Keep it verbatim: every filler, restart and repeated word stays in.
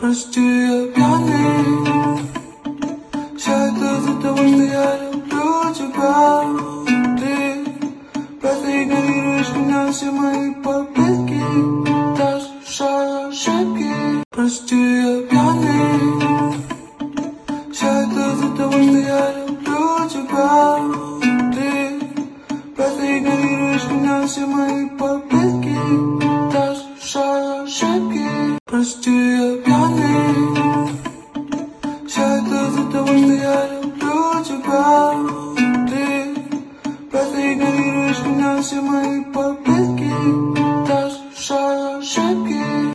Прости, я пьяный. Все это из-за того, что я люблю тебя. Ты просто игнорируешь меня, все мои попытки, даже ошибки. Прости, я пьяный. Все это из-за того, что я люблю тебя. Ты просто игнорируешь меня, все мои попытки, даже ошибки. Прости, я пьяный. Все это из-за того, что я люблю тебя. Ты просто игнорируешь меня, все мои